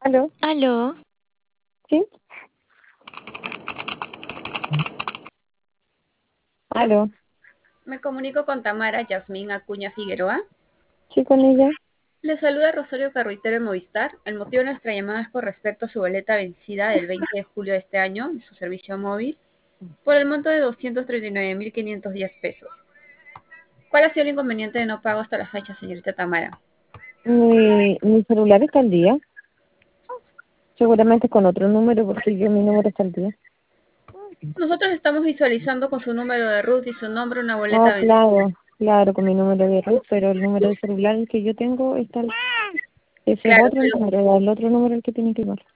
¿Aló? Aló, ¿Sí? ¿Aló? Me comunico con Tamara Yasmín Acuña Figueroa. ¿Sí con ella? Le saluda Rosario Carruitero de Movistar. El motivo de nuestra llamada es por respecto a su boleta vencida del 20 de julio de este año en su servicio móvil por el monto de 239.510 pesos. ¿Cuál ha sido el inconveniente de no pago hasta la fecha, señorita Tamara? Mi celular está al día. Seguramente con otro número, porque mi número está al día. Nosotros estamos visualizando con su número de RUT y su nombre una Ah, boleta vencida. claro, con mi número de red, pero el número de celular que yo tengo está al... Ese es Claro, otro pero número, el otro número el que tiene que llamar.